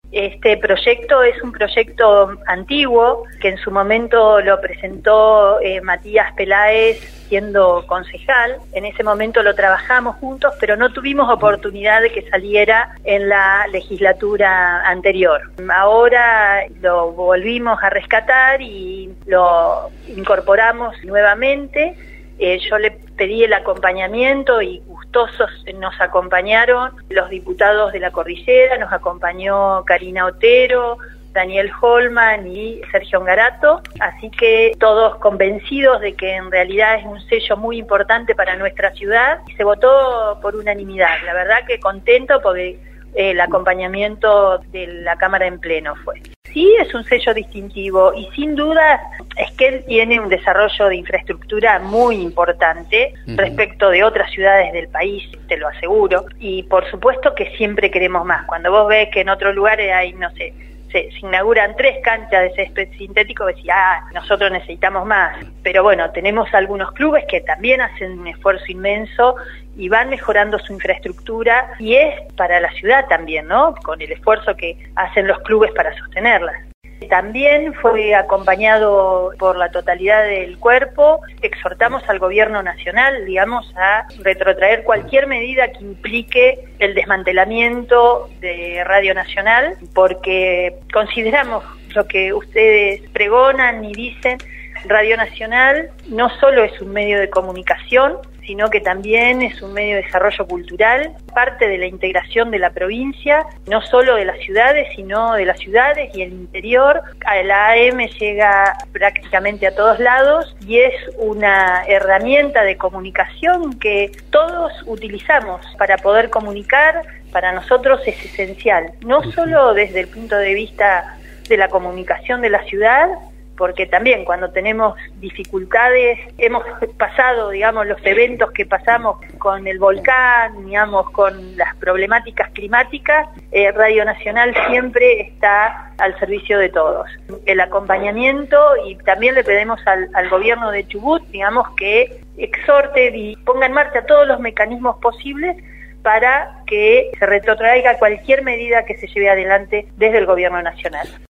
Este proyecto es un proyecto antiguo que en su momento lo presentó Matías Peláez siendo concejal. En ese momento lo trabajamos juntos, pero no tuvimos oportunidad de que saliera en la legislatura anterior. Ahora lo volvimos a rescatar y lo incorporamos nuevamente. Yo le pedí el acompañamiento y gustosos nos acompañaron los diputados de la Cordillera, nos acompañó Karina Otero, Daniel Holman y Sergio Ngarato, así que todos convencidos de que en realidad es un sello muy importante para nuestra ciudad y se votó por unanimidad. La verdad que contento porque el acompañamiento de la Cámara en pleno fue. Sí, es un sello distintivo y sin duda Esquel tiene un desarrollo de infraestructura muy importante respecto de otras ciudades del país, te lo aseguro, y por supuesto que siempre queremos más. Cuando vos ves que en otros lugares hay, no sé, se inauguran 3 canchas de césped sintético, decís, nosotros necesitamos más. Pero bueno, tenemos algunos clubes que también hacen un esfuerzo inmenso y van mejorando su infraestructura, y es para la ciudad también, ¿no? Con el esfuerzo que hacen los clubes para sostenerla. También fue acompañado por la totalidad del cuerpo. Exhortamos al gobierno nacional, digamos, a retrotraer cualquier medida que implique el desmantelamiento de Radio Nacional, porque consideramos lo que ustedes pregonan y dicen. Radio Nacional no solo es un medio de comunicación, sino que también es un medio de desarrollo cultural, parte de la integración de la provincia, no solo de las ciudades, sino de las ciudades y el interior. La AM llega prácticamente a todos lados y es una herramienta de comunicación que todos utilizamos para poder comunicar. Para nosotros es esencial, no solo desde el punto de vista de la comunicación de la ciudad, porque también cuando tenemos dificultades, hemos pasado, digamos, los eventos que pasamos con el volcán, digamos, con las problemáticas climáticas, Radio Nacional siempre está al servicio de todos. El acompañamiento, y también le pedimos al gobierno de Chubut, digamos, que exhorte y ponga en marcha todos los mecanismos posibles para que se retrotraiga cualquier medida que se lleve adelante desde el gobierno nacional.